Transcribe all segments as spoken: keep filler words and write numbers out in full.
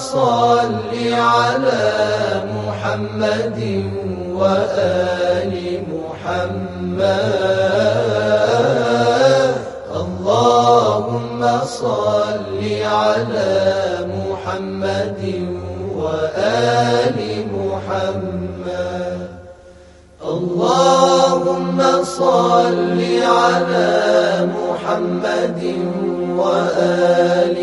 صل على محمد وآل محمد اللهم صل على محمد وآل محمد اللهم صل على محمد وآل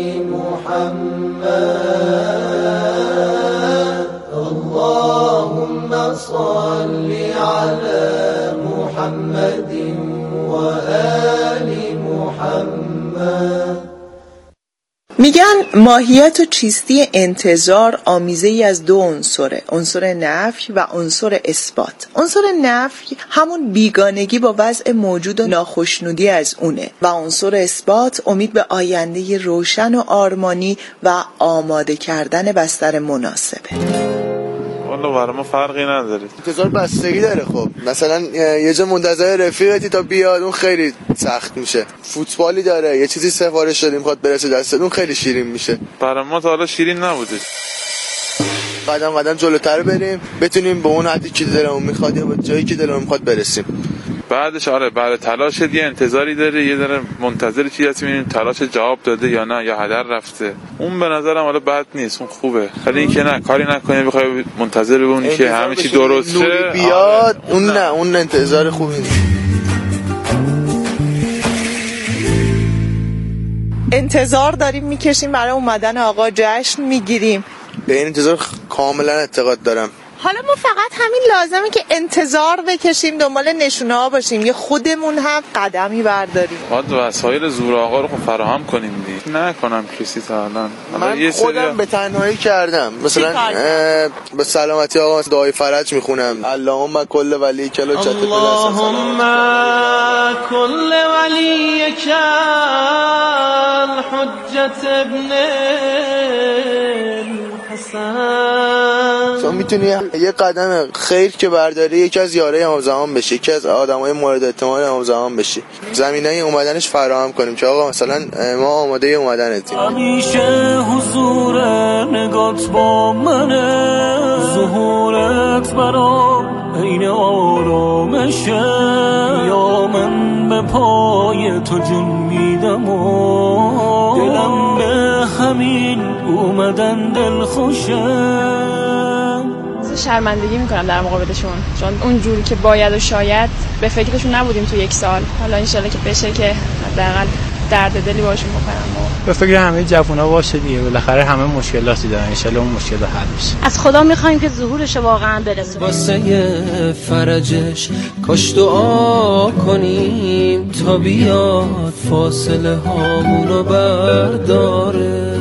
محمد اللهم صل على محمد وآل محمد. میگن ماهیت و چیستی انتظار آمیزه‌ای از دو عنصره، عنصر نفی و عنصر اثبات. عنصر نفی همون بیگانگی با وضع موجود و ناخوشنودی از اونه و عنصر اثبات امید به آینده روشن و آرمانی و آماده کردن بستر مناسبه. والا برای ما فرقی نداره. انتظار بستگی داره. خب مثلا یه جا منتظر رفیقتی تا بیاد، اون خیلی سخت میشه. فوتبالی داره، یه چیزی سفارش دادیم میخواد برسه دستت، اون خیلی شیرین میشه. برای ما تا حالا شیرین نبوده. قدم قدم جلوتر بریم، بتونیم به اون حدی که دلمون میخواد یا به جایی که دلمون میخواد برسیم. بعدش آره بعد تلاش یه انتظاری داره، یه داره منتظر چیزی هست، میبینیم تلاش جواب داده یا نه یا هدر رفته. اون به نظرم حالا بد نیست، اون خوبه. ولی اینکه نه کاری نکنی بخوای منتظر بمونی که همه چی درسته بیاد، آره. اون نه اون انتظار خوبی نیست. انتظار داریم میکشیم برای اومدن آقا، جشن میگیریم. به این انتظار کاملا اعتقاد دارم. حالا ما فقط همین لازمه که انتظار بکشیم، دنبال نشونه ها باشیم، یه خودمون هم قدمی برداریم. باید وسایل زور آقا رو فراهم کنیم دیگه. نکنم کسی تا الان. من خودم به تنهایی کردم. مثلا به سلامتی آقا دعای فرج میخونم. اللهم کل ولی کل چت پدر. اللهم کل ولی کل حجت ابن تو میتونی یه قدم خیر که برداری، یکی از یارای امام زمان بشی، یکی از آدمای مورد اعتماد امام زمان بشی، زمینه اومدنش فراهم کنیم که آقا مثلا ما آماده اومدنتیم. همیشه حضور نگات با منه، ظهورت برام عین آرامشه، یا من به پای تو جون میدم و دلم به همین اومدن دل خوشه. شرمندگی میکنم در مقابلشون، چون اونجوری که باید و شاید به فکرشون نبودیم تو یک سال. حالا انشالله که بشه که حداقل درد دلی باشون بکنم و به فکر همه جوونا باشه دیگه. بالاخره همه مشکلاتی دارن، انشالله اون مشکل حل بشه. از خدا میخوایم که ظهورش واقعا برسه. واسه فرجش کاش دعا کنیم تا بیاد فاصله هامونو برداره.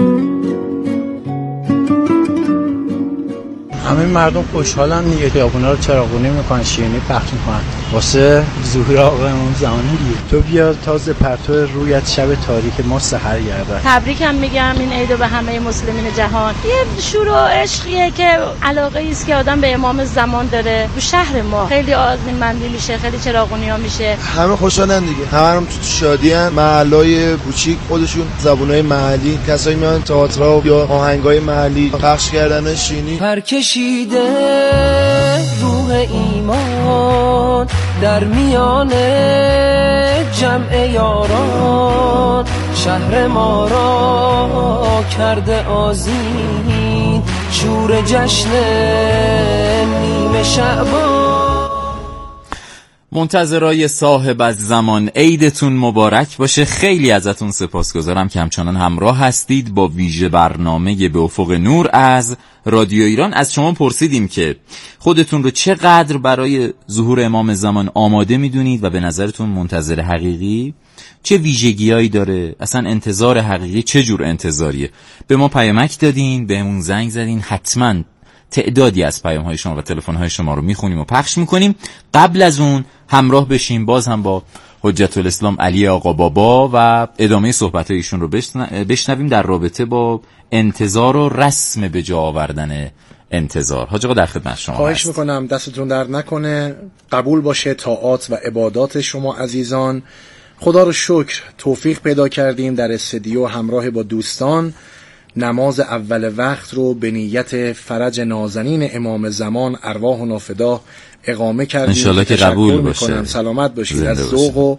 همه مردم خوشحالن دیگه، خیابونا رو چراغونی میکنن، شیرینی پخش میکنن واسه ظهور آقا امام زمان دیگه. تو بیا تازه پرتو رویت شب تاریک ما سحر گردد. تبریک هم میگم این عیدو به همه مسلمین جهان. یه شور و عشقیه که علاقه ای است که آدم به امام زمان داره. تو شهر ما خیلی آذین‌مندی میشه، خیلی چراغونی‌ها میشه. همه خوشحالن دیگه، همه هم تو شادیان. محلای کوچیک خودشون زبونای محلی، کسایی میان تئاترها یا آهنگای محلی پخش کردن شیرینی. پرکشیده روح ایمان در میان جمع یاران، شهر ما را کرده آذین، شور جشن نیمه شعبان. منتظرای صاحب از زمان، عیدتون مبارک باشه. خیلی ازتون سپاسگزارم که همچنان همراه هستید با ویژه برنامه به افق نور از رادیو ایران. از شما پرسیدیم که خودتون رو چقدر برای ظهور امام زمان آماده میدونید و به نظرتون منتظر حقیقی چه ویژگیایی داره، اصلا انتظار حقیقی چه جور انتظاریه. به ما پیامک دادین، بهمون زنگ زدین، حتما تعدادی از پیام‌های شما و تلفن‌های شما رو میخونیم و پخش میکنیم. قبل از اون همراه بشیم باز هم با حجت الاسلام علی آقا بابا و ادامه صحبت‌های ایشون رو بشنویم در رابطه با انتظار و رسم به جا آوردن انتظار. حاج آقا در خدمت شما. خواهش میکنم دستتون درد نکنه، قبول باشه طاعات و عبادات شما عزیزان. خدا رو شکر توفیق پیدا کردیم در استودیو همراه با دوستان نماز اول وقت رو به نیت فرج نازنین امام زمان ارواح و نافدا اقامه کردیم. انشالله که قبول باشه. سلامت باشید. از ذوق و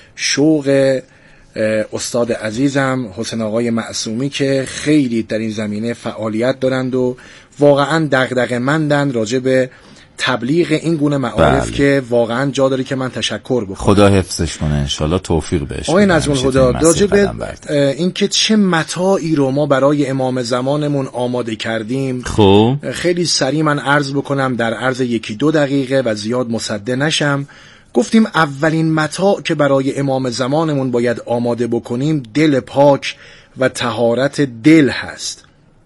شوق استاد عزیزم حسین آقای معصومی که خیلی در این زمینه فعالیت دارند و واقعا دغدغه‌مندند راجع به تبلیغ این گونه معارف بله. که واقعا جا داره که من تشکر بکنم. خدا حفظش کنه انشالله، توفیق بهش. آقای نجم الهدی راجع به این که چه متاعی رو ما برای امام زمانمون آماده کردیم خب خیلی سریع من عرض بکنم در عرض یکی دو دقیقه و زیاد مصدق نشم. گفتیم اولین متاع که برای امام زمانمون باید آماده بکنیم دل پاک و طهارت دل هست.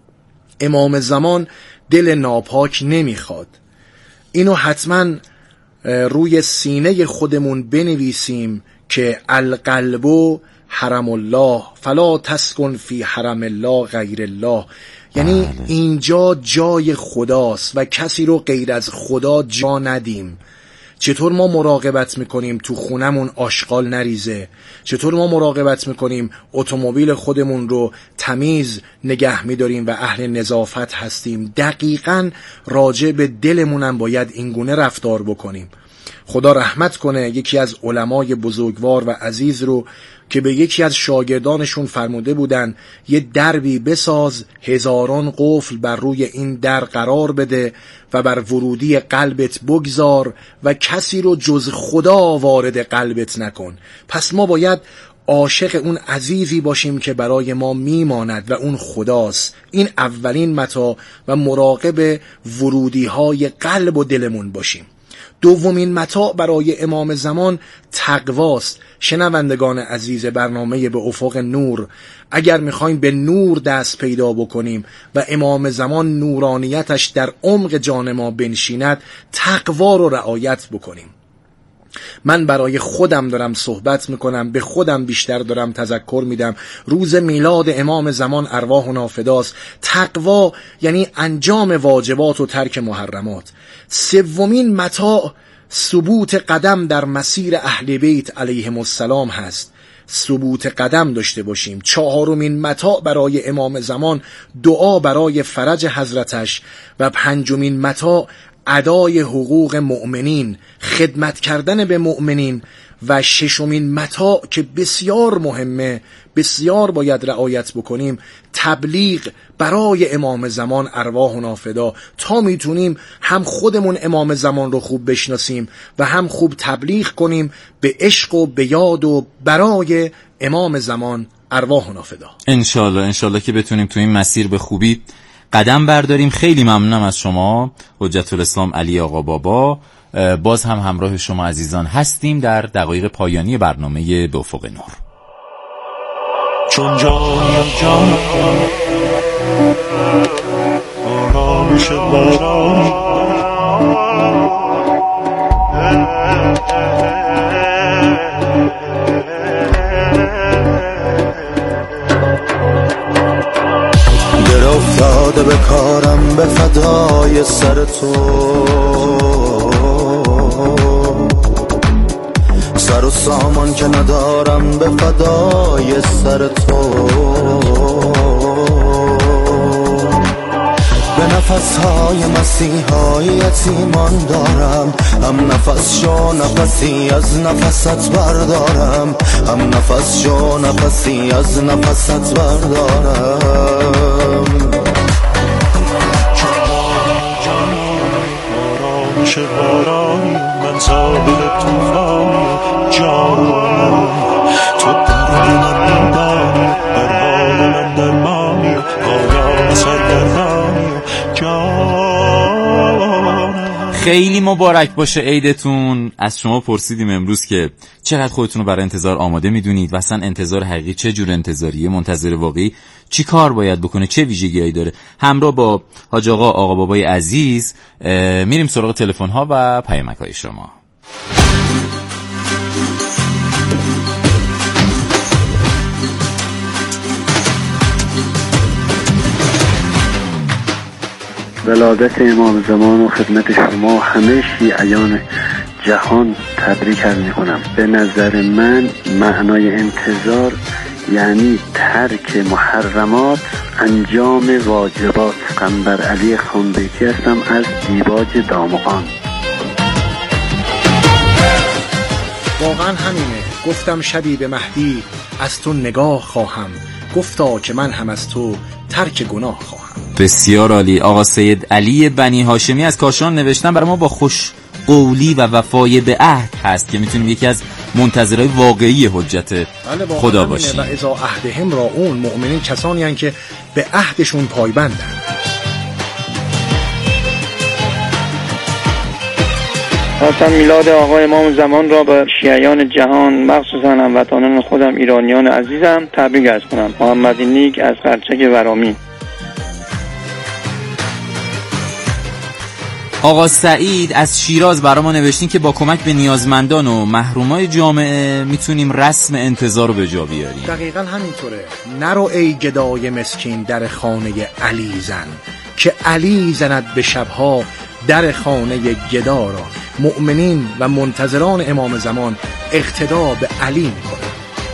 امام زمان دل ناپاک نمیخواد. اینو حتما روی سینه خودمون بنویسیم که القلب حرم الله فلا تسکن فی حرم الله غیر الله، یعنی اینجا جای خداست و کسی رو غیر از خدا جا ندیم. چطور ما مراقبت میکنیم تو خونمون آشغال نریزه؟ چطور ما مراقبت میکنیم اتومبیل خودمون رو تمیز نگه میداریم و اهل نظافت هستیم؟ دقیقاً راجع به دلمونم باید اینگونه رفتار بکنیم. خدا رحمت کنه یکی از علمای بزرگوار و عزیز رو که به یکی از شاگردانشون فرموده بودن یه دربی بساز، هزاران قفل بر روی این در قرار بده و بر ورودی قلبت بگذار و کسی رو جز خدا وارد قلبت نکن. پس ما باید عاشق اون عزیزی باشیم که برای ما میماند و اون خداست. این اولین متاع و مراقب ورودی های قلب و دلمون باشیم. دومین متاع برای امام زمان تقواست. شنوندگان عزیز برنامه به افق نور، اگر میخوایم به نور دست پیدا بکنیم و امام زمان نورانیتش در عمق جان ما بنشیند، تقوا رو رعایت بکنیم. من برای خودم دارم صحبت میکنم، به خودم بیشتر دارم تذکر میدم. روز میلاد امام زمان ارواح و نافداست. تقوا یعنی انجام واجبات و ترک محرمات. سومین متاع ثبوت قدم در مسیر اهل بیت علیهم السلام هست. ثبوت قدم داشته باشیم. چهارمین متاع برای امام زمان دعا برای فرج حضرتش و پنجمین متاع ادای حقوق مؤمنین، خدمت کردن به مؤمنین و ششمین متاع که بسیار مهمه، بسیار باید رعایت بکنیم، تبلیغ برای امام زمان ارواح و نافدا تا میتونیم هم خودمون امام زمان رو خوب بشناسیم و هم خوب تبلیغ کنیم به عشق و به یاد و برای امام زمان ارواح و نافدا. انشالله انشالله که بتونیم تو این مسیر به خوبی قدم برداریم. خیلی ممنونم از شما حجت الاسلام علی آقا بابا. باز هم همراه شما عزیزان هستیم در دقایق پایانی برنامه به افق نور. چون جانم جان آرامش باران در افتاده به کارم به فدای سر تو، سر و سامان که ندارم به فدای سر تو، به نفسهای مسیحای یتیمان دارم، هم نفس شو نفسی از نفست بردارم، هم نفس شو نفسی از نفست بردارم. آرامش بارانی من سابق توفانی جانم، تو درد من دانی بر حال من درمانی پایان سرگردانی جانم. خیلی مبارک باشه عیدتون. از شما پرسیدیم امروز که چقدر خودتون رو برای انتظار آماده میدونید و اصلا انتظار حقیقی چه جور انتظاریه، منتظر واقعی چی کار باید بکنه، چه ویژگی‌هایی داره. همراه با حاج آقا آقا بابای عزیز میریم سراغ تلفن ها و پیامک‌های شما. ولادت امام زمان و خدمت شما همه شیعیان جهان تبریک عرض می‌کنم. به نظر من معنای انتظار یعنی ترک محرمات انجام واجبات. قنبر علی خانبیکی هستم از دیباج دامغان. واقعا همینه. گفتم شبی به مهدی از تو نگاه خواهم، گفتا که من هم از تو ترک گناه خواهم. بسیار عالی. آقا سید علی بنی هاشمی از کاشان نوشتن برای ما با خوش قولی و وفای به عهد هست که میتونیم یکی از منتظرای واقعی حجت خدا باشیم. و اذا عهدهم راعون، مؤمنین کسانی هستند که به عهدشون پایبندن. خواستم میلاد آقا امام زمان را به شیعیان جهان مخصوصا هموطنان خودم ایرانیان عزیزم تبریک عرض کنم. محمد نیک از قرچک ورامی. آقا سعید از شیراز برای ما نوشتین که با کمک به نیازمندان و محرومای جامعه میتونیم رسم انتظار رو به جا بیاریم. دقیقاً همینطوره. نرو ای گدای مسکین در خانه علی زن، که علی زند به شبها در خانه گدا را. مؤمنین و منتظران امام زمان اقتدا به علی میکنن.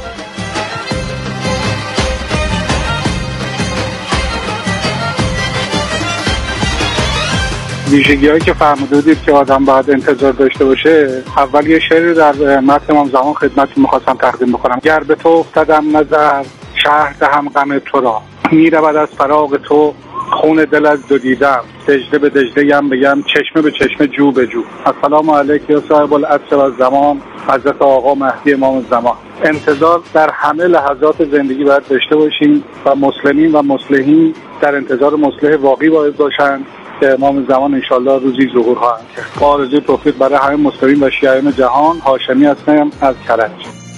ویژگی هایی که فرموده بودید که آدم باید انتظار داشته باشه، اول یه شعری در متن امام زمان خدمتتون میخواستم تقدیم بکنم. گر به تو افتادم نظر شهر دهم غم تو را، میرود از فراق تو خون دل از دو دیدم، دجله به دجله یم به یم چشمه به چشمه جو به جو. السلام علیک یا صاحب العصر و زمان، حضرت آقا مهدی امام زمان. انتظار در همه لحظات زندگی باید داشته باشیم و مسلمین و مصلحین در انتظار مصلح واقعی باید باشند که امام زمان انشالله روزی ظهور خواهند کرد. با آرزوی توفیق برای همه مسلمین و شیعیان جهان. هاشمی هستم از کرج.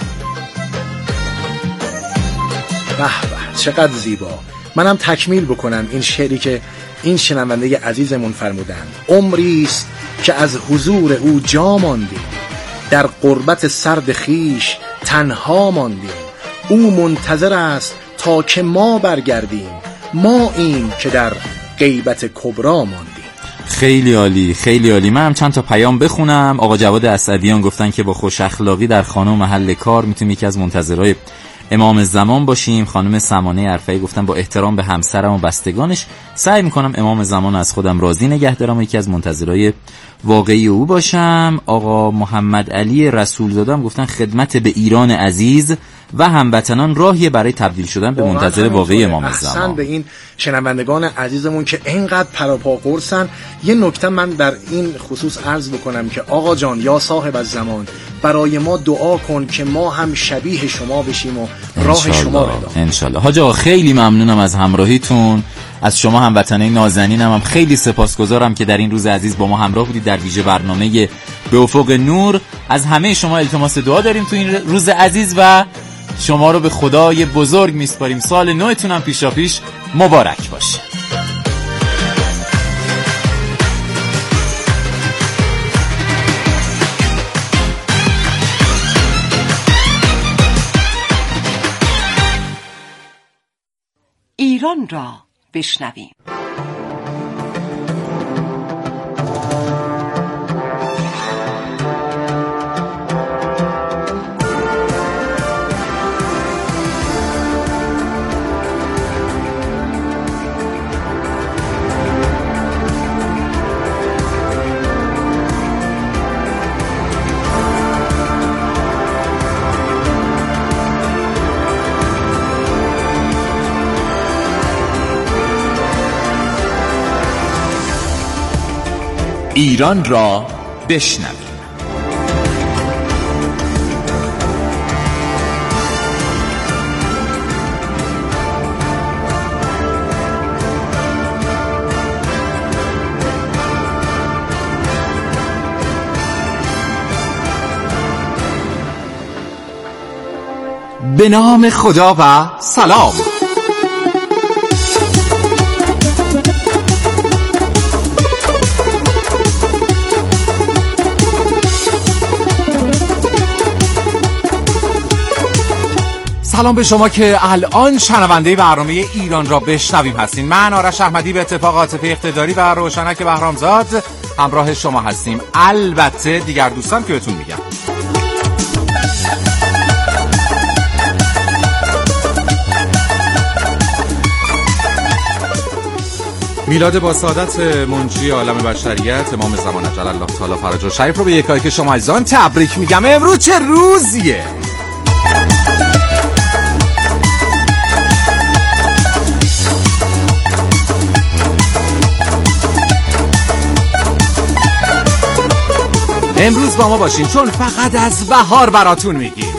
به به چقدر زیبا. منم تکمیل بکنم این شعری که این شنونده عزیزمون فرمودند. عمریست که از حضور او جا ماندیم، در قربت سرد خیش تنها ماندیم. او منتظر است تا که ما برگردیم، ما این که در غیبت کبرا ماندیم. خیلی عالی، خیلی عالی. من هم چند تا پیام بخونم. آقا جواد اسعدیان گفتن که با خوش اخلاقی در خانه و محل کار میتونیم یکی از منتظرای امام زمان باشیم. خانم سمانه عرفایی گفتن با احترام به همسرم و بستگانش سعی میکنم امام زمان از خودم راضی نگه دارم و یکی از منتظرای واقعی او باشم. آقا محمد علی رسول زاده گفتن خدمت به ایران عزیز و هموطنان راهی برای تبدیل شدن به منتظر واقعی امام زمان. احسن به این شنوندگان عزیزمون که اینقدر پراپا قرصن. یه نکته من در این خصوص عرض بکنم که آقا جان یا صاحب الزمان برای ما دعا کن که ما هم شبیه شما بشیم و راه شما رو ادامه. انشالله. حاج آقا خیلی ممنونم از همراهیتون. از شما هموطنای نازنینم هم خیلی سپاسگزارم که در این روز عزیز با ما همراه بودید در ویژه برنامه به افق نور. از همه شما التماس دعا داریم تو این روز عزیز و شما رو به خدای بزرگ میسپاریم. سال نوتون هم پیشا پیش مبارک باشه. ایران را بشنویم. ایران را بشنویم. به نام خدا و سلام. سلام به شما که الان شنونده برنامه ایران را بشنویم هستین. من آرش احمدی به اتفاق عاطفه اقتداری و روشنک بهرامزاد همراه شما هستیم. البته دیگر دوستان که بهتون میگم میلاد با سعادت منجی عالم بشریت امام زمان اجل الله تعالی فرجه شریف رو به یکایی که شما عزیزان تبریک میگم. امروز چه روزیه؟ امروز با ما باشین چون فقط از بهار براتون میگیم.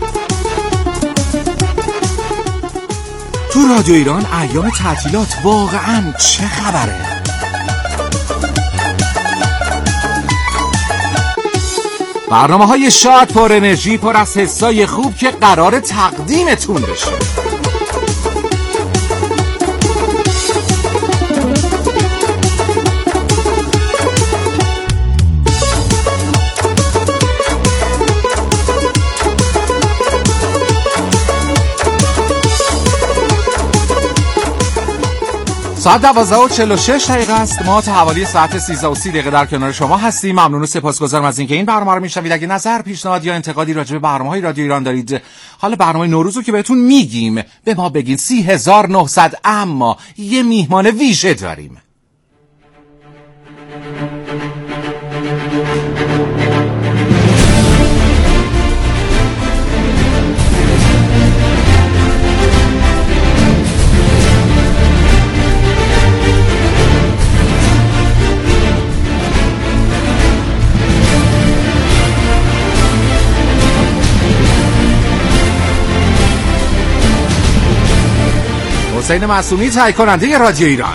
تو رادیو ایران ایام تعطیلات واقعا چه خبره؟ برنامه های شاد پر انرژی پر از حسای خوب که قرار تقدیمتون بشه. ساعت دوازده و چهل و شش دقیقه است. ما تا حوالی ساعت سیزده و سی دقیقه در کنار شما هستیم. ممنون و سپاسگزارم از اینکه این برنامه رو میشنوید. اگه نظر، پیشنهاد یا انتقادی راجع به برنامه‌های رادیو ایران دارید، حالا برنامه نوروز رو که بهتون میگیم به ما بگین. سی هزار و نهصد. اما یه میهمان ویژه داریم. حسین معصومی تهیه کننده رادیو ایران.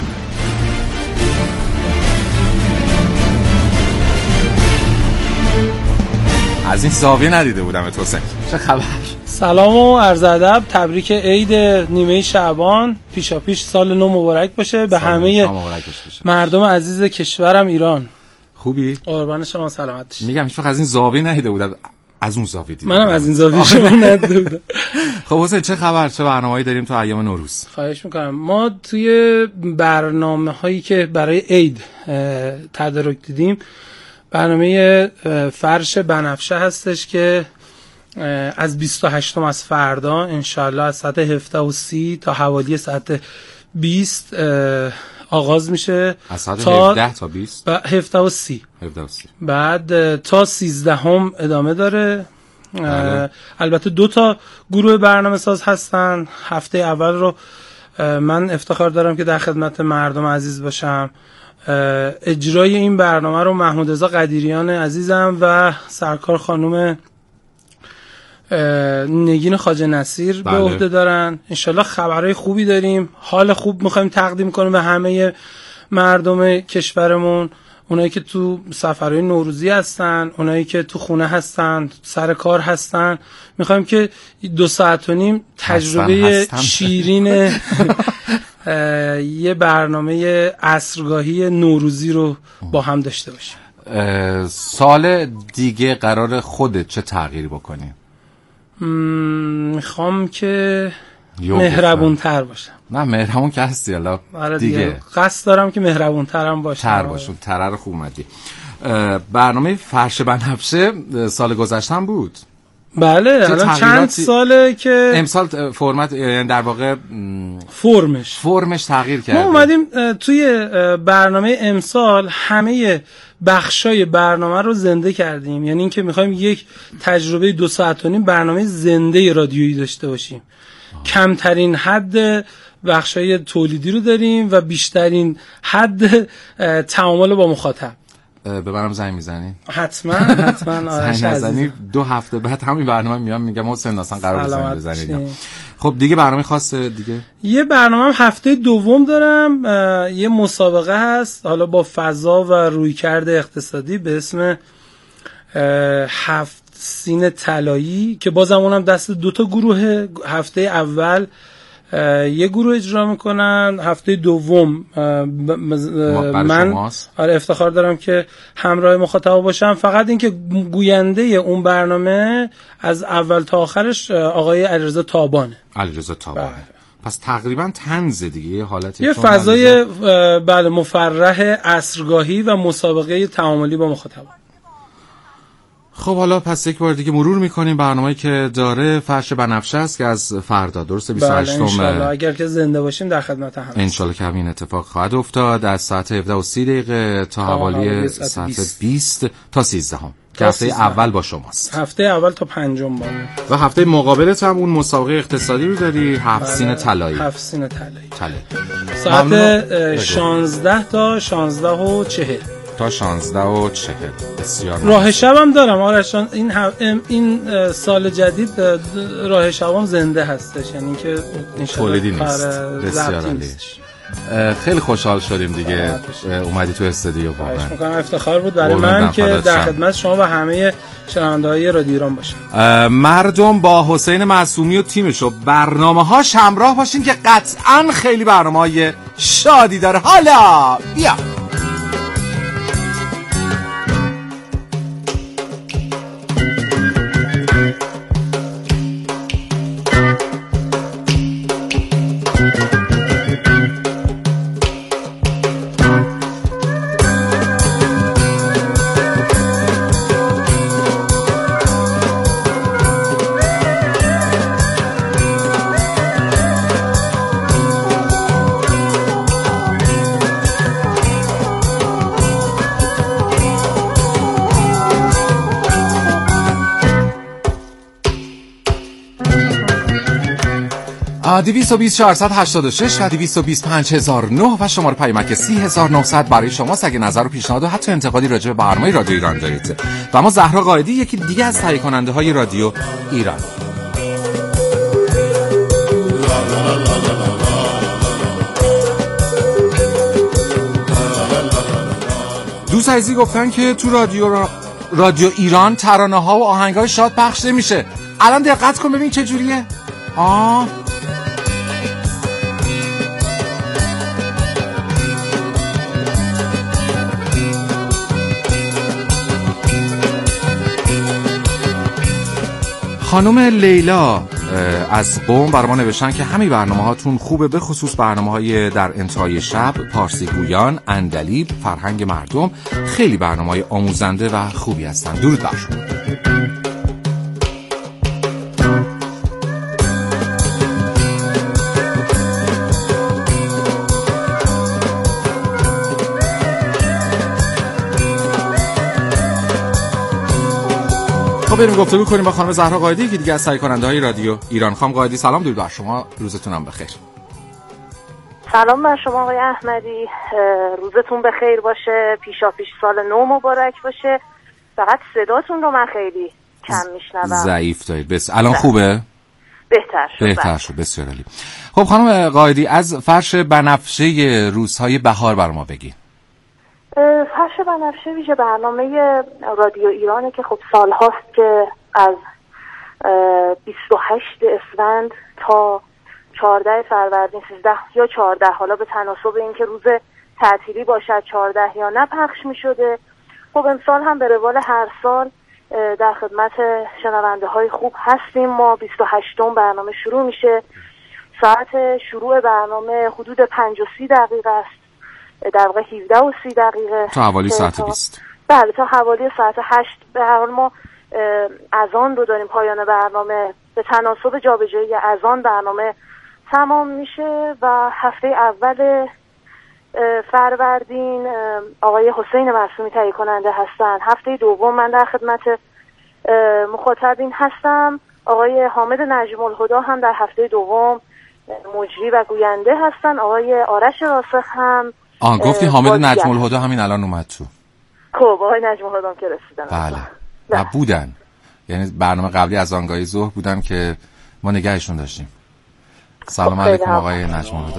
از این زاویه ندیده بودم ات حسین. چه خبر؟ سلام و عرض ادب. تبریک عید نیمه شعبان. پیشا پیش سال نو مبارک باشه به همه مردم عزیز کشورم ایران. خوبی؟ قربان شما سلامت باشید. میگم هیچ وقت از این زاویه ندیده بودم. از اون زاویه دیدم. منم از این زاویه شما ندیده بودم. خب حسین چه خبر؟ چه برنامه‌ای داریم تو ایام نوروز؟ خواهش میکنم. ما توی برنامه‌هایی که برای عید تدارک دیدیم برنامه فرش بنفشه هستش که از بیست و هشتم از فردا انشالله از ساعت هفده و سی تا حوالی ساعت بیست آغاز میشه. از ساعت هفده تا بیست؟ هفده و سی. هفده و سی. بعد تا سیزده هم ادامه داره. البته دو تا گروه برنامه ساز هستن. هفته اول رو من افتخار دارم که در خدمت مردم عزیز باشم. اجرای این برنامه رو محمود رضا قدیریان عزیزم و سرکار خانم نگین خواجه نصیر بله. به عهده دارن. انشالله خبرهای خوبی داریم. حال خوب میخوایم تقدیم کنیم به همه مردم کشورمون. اونایی که تو سفرهای نوروزی هستن، اونایی که تو خونه هستن، سر کار هستن، میخوایم که دو ساعت و نیم تجربه هستن هستن. شیرین یه برنامه عصرگاهی نوروزی رو با هم داشته باشیم. سال دیگه قرار خودت چه تغییری بکنی؟ میخوام که مهربون تر باشم. نه مهربون که هستی الان دیگه. قصد دارم که مهربون ترم باشم. تر باشم. تره رو خوب اومدی. برنامه فرش بنفشه سال گذشتم بود. بله الان چند ساله که امسال فرمت یعنی در واقع فرمش فرمش تغییر کرده. ما اومدیم توی برنامه امسال همه بخشای برنامه رو زنده کردیم. یعنی اینکه میخوایم یک تجربه دو ساعت و نیم برنامه زنده رادیویی داشته باشیم. آه. کمترین حد بخشای تولیدی رو داریم و بیشترین حد تعامل با مخاطب. به منم زنگ میزنی؟ حتما حتما. آرش عزیزم دو هفته بعد همین برنامه میام میگم حسین اصلا قرار زنگ بزنید. خب دیگه برنامه خاصه دیگه؟ یه برنامه هفته دوم دارم. یه مسابقه هست حالا با فضا و رویکرد اقتصادی به اسم هفت سین طلایی که بازم اونم دست دو تا گروه. هفته اول یه گروه اجرا میکنن، هفته دوم من آره افتخار دارم که همراه مخاطب باشم. فقط اینکه گوینده اون برنامه از اول تا آخرش آقای علیرضا تابانه. علیرضا تابانه. پس تقریبا طنز دیگه یه حالتی یه فضای بله مفرح عصرگاهی و مسابقه تعاملی با مخاطب. خب حالا پس یک بار دیگه مرور میکنیم برنامه‌ای که داره. فرش بنفشه است که از فردا درسته بیست و هشتم بله انشالله اگر که زنده باشیم در خدمت هم انشالله که همین اتفاق خواهد افتاد. از ساعت هفده و سی دقیقه تا حوالی ساعت بیست تا سیزده هم که هفته اول با شماست. هفته اول تا پنجم با و هفته مقابلت هم اون مسابقه اقتصادی رو داری، هفت سین طلایی. هفت سین طلایی طلایی ساعت شانزده تا شانزده و چهل تا شانزده و چهل. بسیار راه شب هم دارم آرشان. این این سال جدید راه شبم زنده هستش، یعنی که تولیدی نیست. بسیار عالی. خیلی خوشحال شدیم دیگه اومدی تو استودیو. واقعا میگم افتخار بود برای من که در خدمت شما و همه شنونده‌های رادیو ایران باشم. مردم با حسین معصومی و تیمش و برنامه‌هاش همراه باشین که قطعاً خیلی برنامه‌های شادی داره. حالا بیا دویست و بیست چهارصد و هشتاد و شش و دویست و بیست پنج هزار و نه و شماره پیامک سی هزار و نهصد برای شماست اگه نظر و پیشنهاد و حتی انتقادی راجع به برنامه رادیو ایران دارید. و ما زهرا قائدی یکی دیگه از تهیه کننده های رادیو ایران. دوست عزیزی گفتن که تو رادیو را... رادیو ایران ترانه ها و آهنگ های شاد پخش نمیشه. الان دقت کن ببین چه جوریه. آه خانم لیلا از قم برای ما نوشتن که همه برنامه هاتون خوبه، به خصوص برنامه های در انتهای شب، پارسی گویان، اندلیب، فرهنگ مردم، خیلی برنامه های آموزنده و خوبی هستن. درود بر شما. بریم گفتگو کنیم با خانم زهرا قائدی که دیگه از تهیه کننده های رادیو ایران. خانم قائدی سلام، درود بر شما، روزتونم بخیر. سلام بر شما آقای احمدی، روزتون بخیر باشه، پیشا پیش سال نو مبارک باشه. فقط صداتون رو من خیلی کم میشنوم، ضعیف دارید. بس الان خوبه؟ بهتر شد. بهتر شد، بسیار عالی. خب خانم قائدی از فرش بنفشه روزهای بهار بر ما بگین. فرش بنفشه ویژه برنامه رادیو ایرانه که خب سالهاست که از بیست و هشت اسفند تا چهارده فروردین، سیزده یا چهارده، حالا به تناسب این که روز تعطیلی باشد چهارده یا نه، پخش می شده. خب امسال هم به روال هر سال در خدمت شنونده های خوب هستیم. ما بیست و هشتم برنامه شروع میشه. ساعت شروع برنامه حدود پنج و سی دقیقه است، در واقع هفده و سی دقیقه تا حوالی ساعت بیست. بله تا حوالی ساعت هشت. به هر حال ما اذان رو داریم، پایان برنامه به تناسب جابجایی اذان برنامه تمام میشه. و هفته اول فروردین آقای حسین معصومی تهیه کننده هستن. هفته دوم من در خدمت مخاطبین هستم. آقای حامد نجم الهدا هم در هفته دوم مجری و گوینده هستن. آقای آرش راسخ هم. آه گفتی حامد نجم الهدا همین الان اومد تو. خب آقای نجم الهدا هم که رسیدن. بله. و بودن، یعنی برنامه قبلی از آنگاهی ظهر بودن که ما نگهشون داشتیم. سلام علیکم آقای نجم الهدا.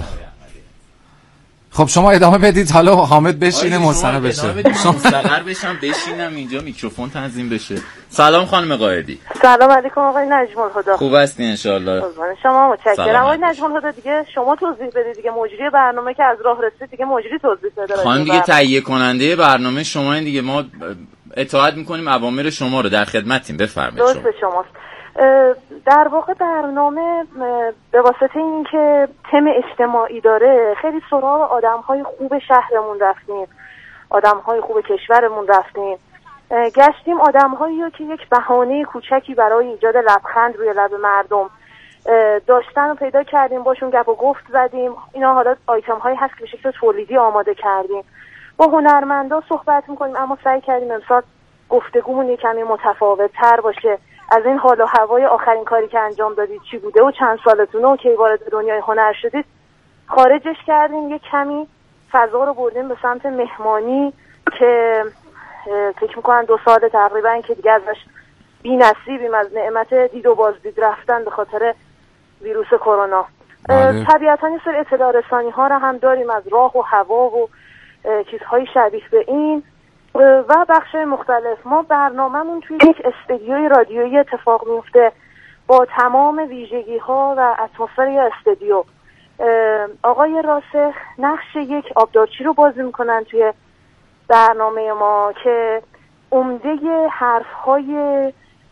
خب شما ادامه بدید، حالا حامد بشینه مستقر بشه. شما مستقر بشم بشینم اینجا میکروفون تنظیم بشه. سلام خانم قائدی. سلام علیکم آقای نجم الهدا. خوب هستین ان شاء الله؟ شما متشکرم. آقای نجم الهدا دیگه شما توضیح بدید دیگه، مجری برنامه که از راه رسید دیگه مجری توضیح بده. خانم دیگه تهیه کننده برنامه شما این دیگه، ما اطاعت میکنیم اوامر شما رو، در خدمتیم. بفرمایید. درست شماست. در واقع برنامه به واسطه اینکه تم اجتماعی داره خیلی سراغ آدم‌های خوب شهرمون رفتیم، آدم‌های خوب کشورمون رفتیم گشتیم آدم‌هایی رو که یک بهانه کوچکی برای ایجاد لبخند روی لب مردم داشتن و پیدا کردیم، باشون گپ و گفت زدیم. اینا حالا آیتم هایی هست که به شکل تولیدی آماده کردیم، با هنرمندا صحبت میکنیم، اما سعی کردیم امسال گفتگومون یک کمی متفاوت تر باشه. از این حال و هوای آخرین کاری که انجام دادید چی بوده و چند سالتونه و کی وارد دنیای هنر شدید خارجش کردیم، یک کمی فضا رو بردیم به سمت مهمانی که فکر میکنن دو سال تقریبا که دیگه ازش بی نصیبیم از نعمت دید و بازدید رفتن به خاطر ویروس کرونا. طبیعتا یه سری اطلاع رسانی ها رو هم داریم از راه و هوا و چیزهای شبیه به این و بخش مختلف. ما برنامه‌مون توی یک استودیوی رادیویی اتفاق میفته با تمام ویژگی ها و اتمسفر استودیو. آقای راسخ نقش یک آبدارچی رو بازی میکنن توی برنامه ما که عمده حرف‌های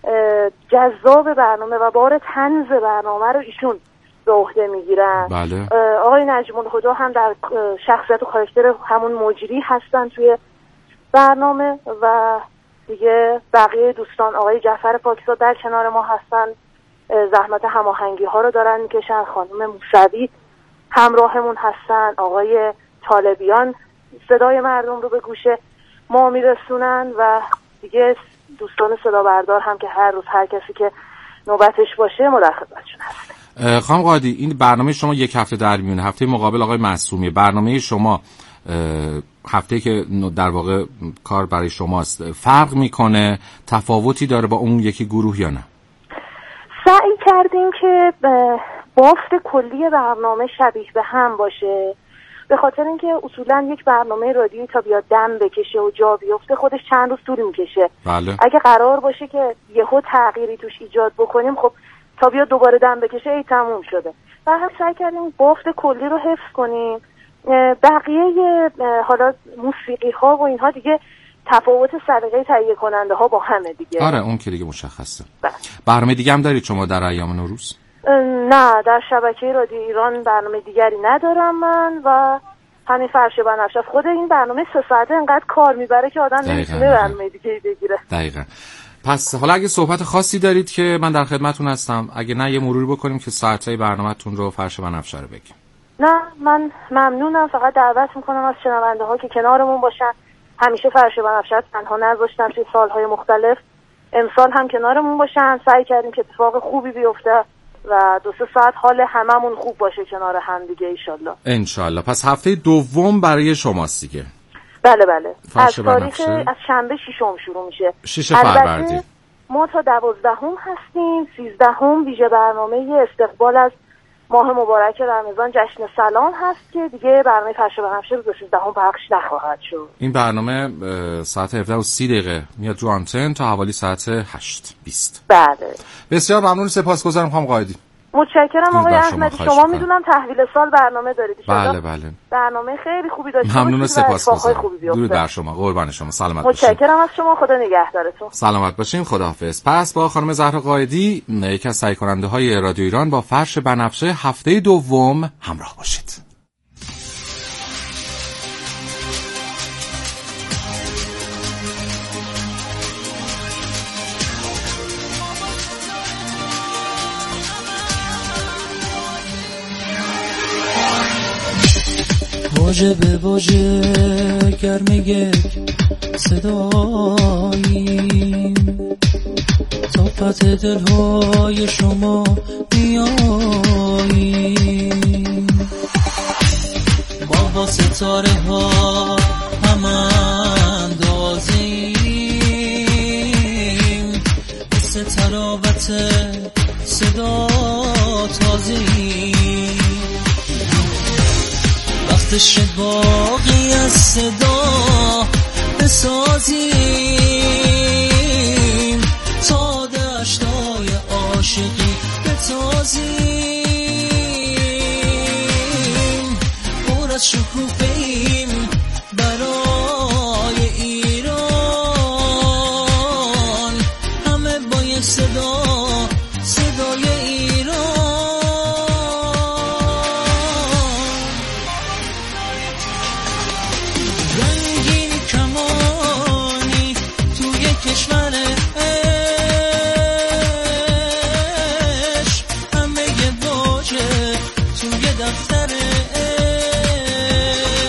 جذاب برنامه و بار طنز برنامه رو ایشون به عهده میگیرن. بله. آقای نجم الهدی هم در شخصیت و کاراکتر همون مجری هستن توی برنامه و دیگه بقیه دوستان آقای جعفر پاکزاد در کنار ما هستن، زحمت هماهنگی ها رو دارن میکشن. خانم موسوی همراهمون هستن، آقای طالبیان صدای مردم رو به گوش ما میرسونن و دیگه دوستان صدا بردار هم که هر روز هر کسی که نوبتش باشه ما در خدمتشون هستیم. خانم قادی، این برنامه شما یک هفته در میونه، هفته مقابل آقای معصومی. برنامه شما هفته که در واقع کار برای شماست فرق میکنه، تفاوتی داره با اون یکی گروه یا نه؟ سعی کردیم که بافت کلی برنامه شبیه به هم باشه، به خاطر اینکه اصولا یک برنامه رادیویی تا بیاد دم بکشه و جا بیفته خودش چند روز طول میکشه. بله. اگه قرار باشه که یهو تغییری توش ایجاد بکنیم خب تا بیاد دوباره دم بکشه ای تموم شده. و هم سعی کردیم بافت کلی رو حفظ کنیم. بقیه حالا موسیقی ها و اینها دیگه تفاوت سلیقه تهیه کننده ها با همه دیگه. آره اون که دیگه مشخصه. برنامه دیگه هم دارید شما در ایام نوروز؟ نه، در شبکه رادیو ایران برنامه دیگری ندارم من و همین فرش بنفشه. خود این برنامه سه ساعته انقدر کار میبره که آدم نمیتونه برنامه دیگه بگیره. دقیقاً. پس حالا اگه صحبت خاصی دارید که من در خدمتتون هستم، اگه نه یه مروری بکنیم که ساعتای برنامه‌تون رو فرش بنفشه رو بگیم. نه من ممنونم، فقط دعوت میکنم از شنونده ها که کنارمون باشن. همیشه فرش بنفشه تنها نذاشتن توی سالهای مختلف، امسال هم کنارمون باشن. سعی کردیم که اتفاق خوبی بیفته و دو سه ساعت حال هممون خوب باشه کنار هم دیگه انشالله. انشالله. پس هفته دوم برای شماست دیگه؟ بله بله، از تاریخ از شنبه ششم شروع میشه. شش فروردین. ما تا دوازدهم هستیم. سیزدهم ویژه برنامه استقبال از ماه مبارک رمضان جشن سلام هست که دیگه برنامه فرش بنفشه روز سیزدهم پخش نخواهد شد. این برنامه ساعت هفده و سی دقیقه میاد رو آنتن تا حوالی ساعت هشت بیست. بله. بسیار ممنون، سپاسگزارم خانم قائدی. متشکرم آقای احمدی. شما میدونم تحویل سال برنامه دارید. بله بله. برنامه خیلی خوبی داشتید. ممنون و سپاسگزارم. درود بر شما. قربان شما. سلامت باشید. متشکرم از شما. خدا نگهدارتون. سلامت باشین. خداحافظ. پس با خانم زهرا قائدی، یکی از تهیه کننده های رادیو ایران، با فرش بنفشه هفته دوم همراه باشید. واژه به واژه گرم یک صداییم، تا پت دلهای شما بیاییم. ما با ستاره ها هم اندازیم، مثل تراوت صدا تازیم. وقتش باقی از صدا بسازیم، تا دشتای عاشقی بتازیم. پر از شکوفه‌ای